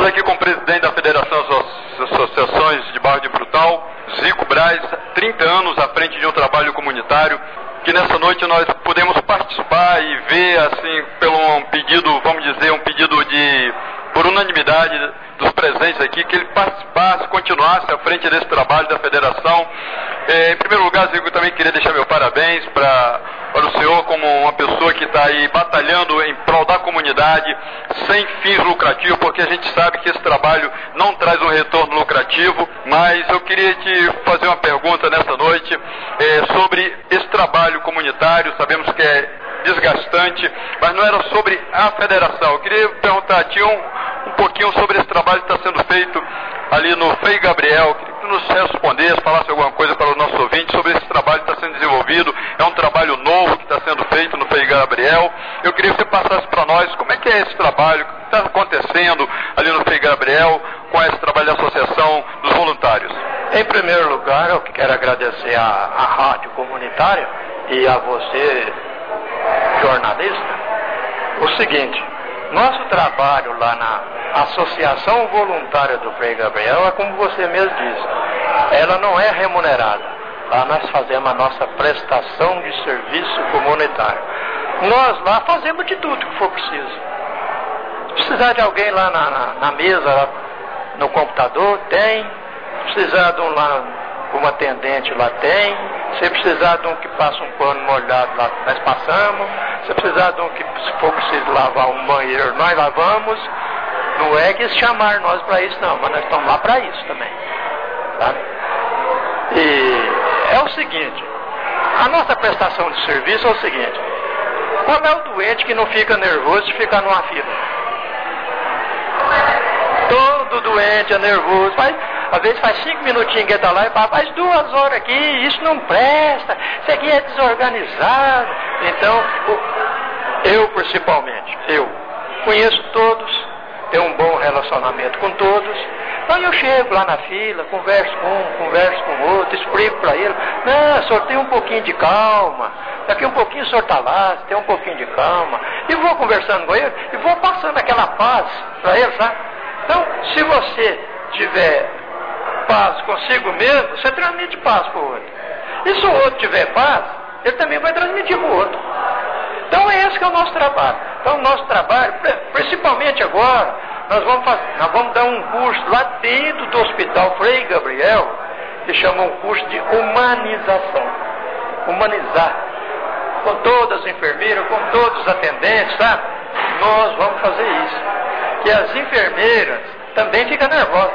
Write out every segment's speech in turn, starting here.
aqui com o presidente da Federação das Associações de Bairro de Frutal, Zico Braz, 30 anos à frente de um trabalho comunitário, que nessa noite nós pudemos participar e ver, assim, pelo um pedido, vamos dizer, um pedido por unanimidade dos presentes aqui, que ele participasse, continuasse à frente desse trabalho da Federação. Em primeiro lugar, Zico, eu também queria deixar meu parabéns para o senhor como uma pessoa que está aí batalhando em prol da comunidade, sem fins lucrativos, porque a gente sabe que esse trabalho não traz um retorno lucrativo, mas eu queria te fazer uma pergunta nessa noite sobre esse trabalho comunitário. Sabemos que é desgastante, mas não era sobre a federação. Eu queria perguntar a ti um pouquinho sobre esse trabalho que está sendo feito ali no Frei Gabriel. Queria que tu nos respondesse, falasse alguma coisa para os nossos ouvintes sobre esse trabalho que está sendo desenvolvido. É um trabalho novo que está sendo feito no Frei Gabriel. Eu queria que você passasse para nós como é que é esse trabalho, o que está acontecendo ali no Frei Gabriel com esse trabalho da Associação dos Voluntários. Em primeiro lugar, eu quero agradecer à Rádio Comunitária e a você, jornalista, o seguinte: nosso trabalho lá na Associação Voluntária do Frei Gabriel é como você mesmo disse, ela não é remunerada. Lá nós fazemos a nossa prestação de serviço comunitário. Nós lá fazemos de tudo que for preciso. Se precisar de alguém lá na mesa, lá no computador, tem. Se precisar de um lá, como atendente lá, tem. Se precisar de um que passa um pano molhado lá, nós passamos. Se precisar de um que, se for preciso lavar um banheiro, nós lavamos. Não é que eles chamaram nós para isso, não, mas nós estamos lá para isso também. Tá? E é o seguinte, a nossa prestação de serviço é o seguinte: qual é o doente que não fica nervoso se ficar numa fila? Todo doente é nervoso, às vezes faz 5 minutinhos que está lá e fala, faz 2 horas aqui, isso não presta, isso aqui é desorganizado. Então, eu principalmente, eu conheço todos, tenho um bom relacionamento com todos, então eu chego lá na fila, converso com um, converso com o outro, explico para ele, não, o senhor tem um pouquinho de calma, daqui um pouquinho o senhor está lá, tem um pouquinho de calma, e vou conversando com ele, e vou passando aquela paz para ele, sabe? Então, se você tiver paz consigo mesmo, você transmite paz para o outro. E se o outro tiver paz, ele também vai transmitir para o outro. Então é esse que é o nosso trabalho. Então o nosso trabalho, principalmente agora, nós vamos dar um curso lá dentro do Hospital Frei Gabriel, que chama um curso de humanização. Humanizar. Com todas as enfermeiras, com todos os atendentes, sabe? Nós vamos fazer isso. Que as enfermeiras também ficam nervosas.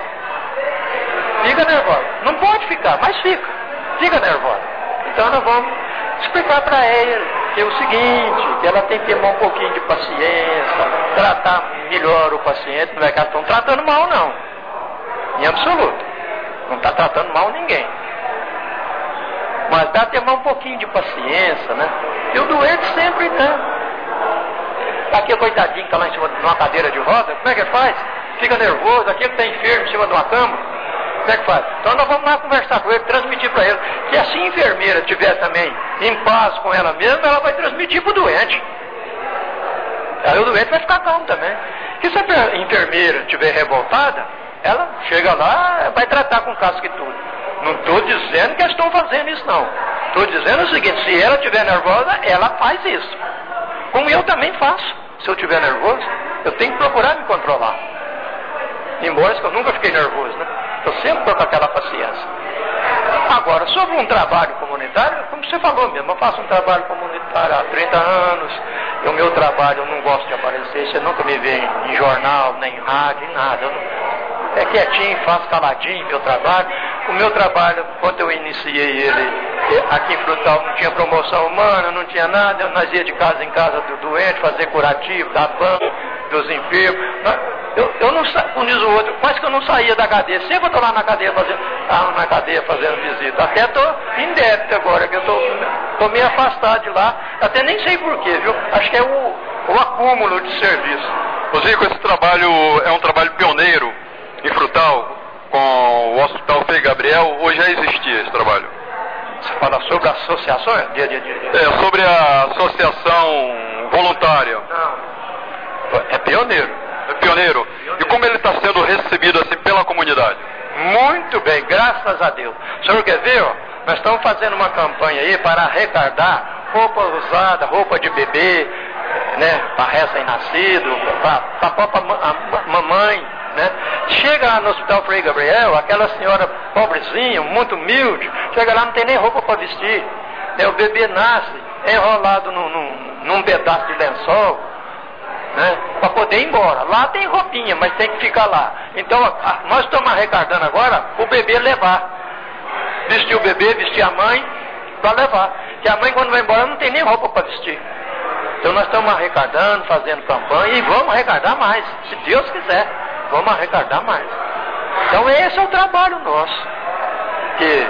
Fica nervosa. Não pode ficar, mas fica nervosa. Então nós vamos explicar para ela que é o seguinte, que ela tem que ter um pouquinho de paciência, tratar melhor o paciente, não é que elas estão tratando mal, não. Em absoluto. Não está tratando mal ninguém. Mas dá ter um pouquinho de paciência, né? E o doente sempre está. Aqui o coitadinho que está lá em cima de uma cadeira de roda, como é que faz? Fica nervoso, aquele que está enfermo em cima de uma cama, como é que faz? Então nós vamos lá conversar com ele, transmitir para ele, que se a enfermeira estiver também em paz com ela mesma, ela vai transmitir para o doente. Aí o doente vai ficar calmo também. E se a enfermeira estiver revoltada, ela chega lá, vai tratar com casca e tudo. Não estou dizendo que eles estão fazendo isso, não. Estou dizendo o seguinte: se ela estiver nervosa, ela faz isso. Como eu também faço. Se eu estiver nervoso, eu tenho que procurar me controlar. Embora eu nunca fiquei nervoso, né? Eu sempre estou com aquela paciência. Agora, sobre um trabalho comunitário, como você falou mesmo, eu faço um trabalho comunitário há 30 anos, e o meu trabalho, eu não gosto de aparecer, você nunca me vê em jornal, nem em rádio, em nada. É quietinho, faço caladinho meu trabalho. O meu trabalho, quando eu iniciei ele, aqui em Frutal não tinha promoção humana, não tinha nada, nós ia de casa em casa do doente, fazer curativo, dar banho dos enfermos. Eu não saía, como diz o outro, quase que eu não saía da cadeia, sempre eu estou lá na cadeia fazendo visita. Até estou em débito agora, que eu estou meio afastado de lá, até nem sei porquê, viu? Acho que é o acúmulo de serviço. Zico, esse trabalho é um trabalho pioneiro em Frutal, com o Hospital Frei Gabriel, ou já existia esse trabalho? Você fala sobre associações? Sobre a associação voluntária. Não. É pioneiro. É pioneiro. E como ele está sendo recebido assim pela comunidade? Muito bem, graças a Deus. O senhor quer ver, ó? Nós estamos fazendo uma campanha aí para arrecadar roupa usada, roupa de bebê, né? Para recém-nascido, para a própria mamãe, né? Chega lá no Hospital Frei Gabriel, aquela senhora pobrezinha, muito humilde, chega lá, não tem nem roupa para vestir, né? O bebê nasce enrolado num pedaço de lençol, né? Para poder ir embora. Lá tem roupinha, mas tem que ficar lá. Então nós estamos arrecadando agora o bebê levar, vestir o bebê, vestir a mãe, para levar, que a mãe quando vai embora não tem nem roupa para vestir. Então nós estamos arrecadando, fazendo campanha e vamos arrecadar mais, se Deus quiser. Vamos arrecadar mais. Então esse é o trabalho nosso. Que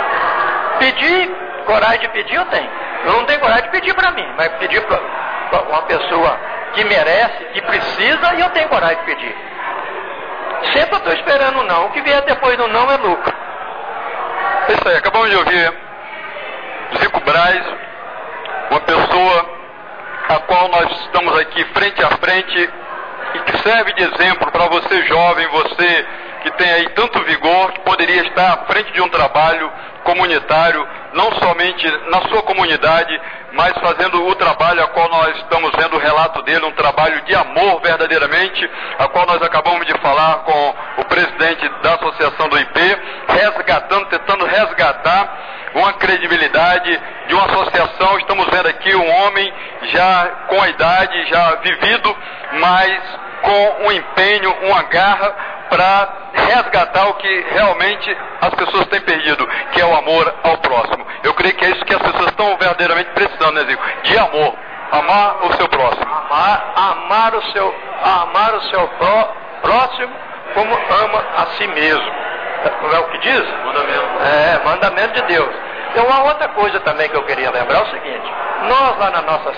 pedir, coragem de pedir eu tenho. Eu não tenho coragem de pedir para mim, mas pedir para uma pessoa que merece, que precisa, e eu tenho coragem de pedir. Sempre eu estou esperando o não. O que vier depois do não é lucro. É isso aí, acabamos de ouvir Zico Braz, uma pessoa a qual nós estamos aqui frente a frente e que serve de exemplo para você jovem, você que tem aí tanto vigor, que poderia estar à frente de um trabalho comunitário, não somente na sua comunidade, mas fazendo o trabalho a qual nós estamos vendo o relato dele, um trabalho de amor verdadeiramente, a qual nós acabamos de falar com o presidente da Associação do IP, tentando resgatar uma credibilidade de uma associação. Estamos vendo aqui um homem já com a idade, já vivido, mas com um empenho, uma garra para resgatar o que realmente as pessoas têm perdido, que é o amor ao próximo. Eu creio que é isso que as pessoas estão verdadeiramente precisando, né, Zico? De amor. Amar o seu próximo. Amar o seu próximo como ama a si mesmo. Não é o que diz? Mandamento. Mandamento de Deus. Então, uma outra coisa também que eu queria lembrar é o seguinte: nós lá na nossa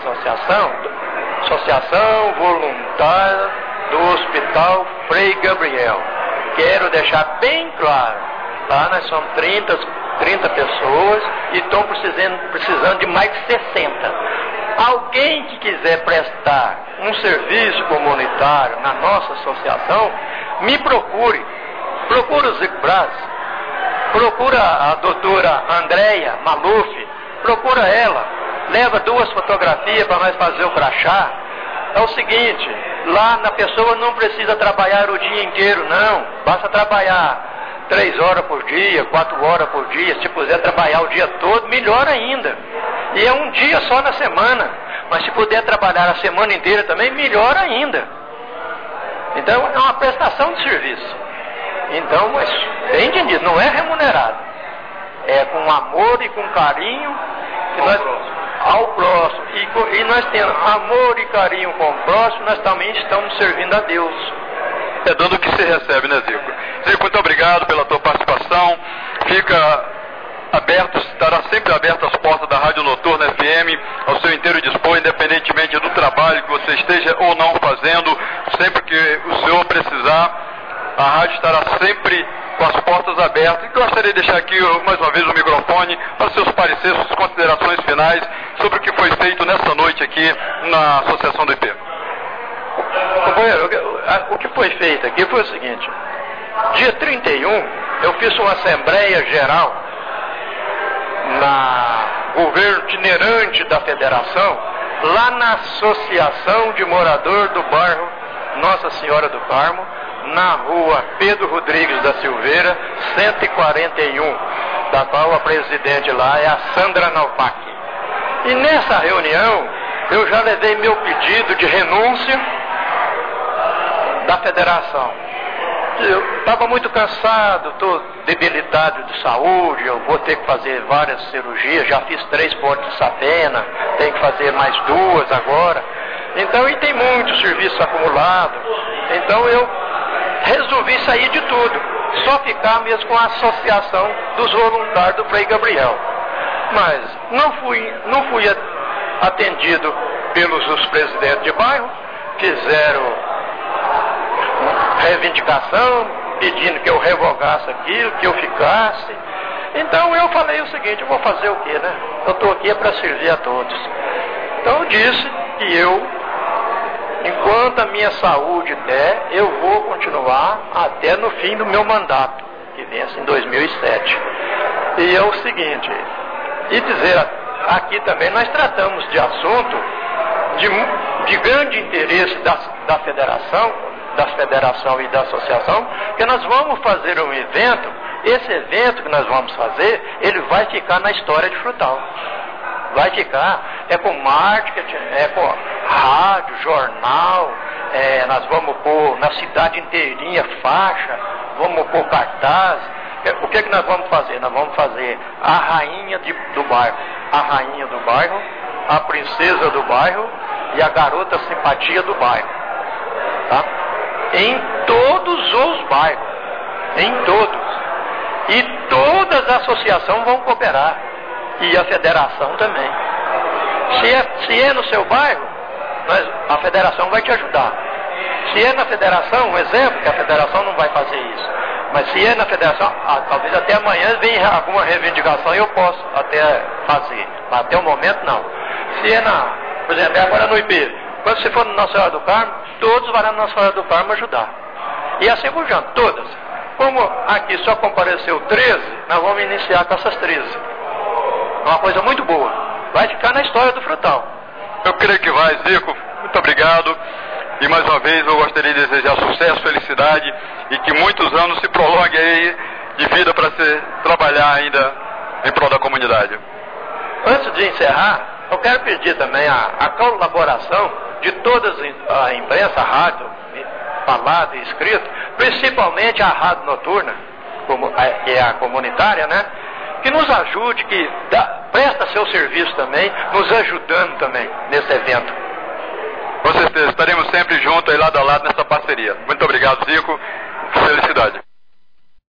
associação voluntária do Hospital Frei Gabriel, quero deixar bem claro, lá nós somos 30 pessoas e estão precisando de mais de 60. Alguém que quiser prestar um serviço comunitário na nossa associação, me procure. Procura o Zico Braz, procura a doutora Andréia Maluf, procura ela, leva 2 fotografias para nós fazer o crachá. É o seguinte, lá a pessoa não precisa trabalhar o dia inteiro, não. Basta trabalhar 3 horas por dia, 4 horas por dia. Se puder trabalhar o dia todo, melhor ainda. E é um dia só na semana. Mas se puder trabalhar a semana inteira também, melhor ainda. Então é uma prestação de serviço. Então, mas bem entendido, não é remunerado. É com amor e com carinho que nós, ao próximo. E nós tendo amor e carinho com o próximo, nós também estamos servindo a Deus. É dando o que se recebe, né, Zico? Zico, muito obrigado pela tua participação. Fica aberto, estará sempre aberto as portas da Rádio Noturna FM ao seu inteiro dispor, independentemente do trabalho que você esteja ou não fazendo. Sempre que o senhor precisar, a rádio estará sempre com as portas abertas. E gostaria de deixar aqui mais uma vez o microfone para seus pareceres, suas considerações finais sobre o que foi feito nessa noite aqui na Associação do IP. Companheiro, o que foi feito aqui foi o seguinte: dia 31 eu fiz uma assembleia geral na governo itinerante da federação, lá na Associação de Morador do Bairro Nossa Senhora do Carmo, na rua Pedro Rodrigues da Silveira, 141, da qual a presidente lá é a Sandra Novak. E nessa reunião eu já levei meu pedido de renúncia da federação. Eu estava muito cansado, estou debilitado de saúde, eu vou ter que fazer várias cirurgias, já fiz 3 pontos de safena, tenho que fazer mais 2 agora. Então, e tem muito serviço acumulado. Então eu resolvi sair de tudo, só ficar mesmo com a associação dos voluntários do Frei Gabriel. Mas não fui atendido pelos presidentes de bairro, fizeram reivindicação, pedindo que eu revogasse aquilo, que eu ficasse. Então eu falei o seguinte: eu vou fazer o quê, né? Eu estou aqui para servir a todos. Então eu disse que eu, enquanto a minha saúde der, eu vou continuar continuar até no fim do meu mandato, que vence em 2007. E é o seguinte, e dizer, aqui também nós tratamos de assunto de grande interesse da federação e da associação, que nós vamos fazer um evento. Esse evento que nós vamos fazer, ele vai ficar na história de Frutal. Vai ficar, com marketing, com rádio, jornal, nós vamos pôr na cidade inteirinha faixa, vamos pôr cartaz. O que nós vamos fazer? Nós vamos fazer a rainha do bairro, a princesa do bairro e a garota simpatia do bairro. Tá? Em todos os bairros, em todos. E todas as associações vão cooperar. E a federação também. Se é no seu bairro, a federação vai te ajudar. Se é na federação, um exemplo, que a federação não vai fazer isso. Mas se é na federação, talvez até amanhã venha alguma reivindicação e eu posso até fazer. Mas até o momento não. Se é por exemplo, agora no IP, quando você for na Nossa Senhora do Carmo, todos vão na Nossa Senhora do Carmo ajudar. E assim por diante, todas. Como aqui só compareceu 13, nós vamos iniciar com essas 13. É uma coisa muito boa. Vai ficar na história do Frutal. Eu creio que vai, Zico. Muito obrigado. E mais uma vez eu gostaria de desejar sucesso, felicidade e que muitos anos se prolongue aí de vida para se trabalhar ainda em prol da comunidade. Antes de encerrar, eu quero pedir também a colaboração de todas a imprensa, a rádio, falada e escrita, principalmente a rádio noturna, que é a comunitária, né? Que nos ajude, que presta seu serviço também, nos ajudando também nesse evento. Com certeza, estaremos sempre juntos aí lado a lado nessa parceria. Muito obrigado, Zico.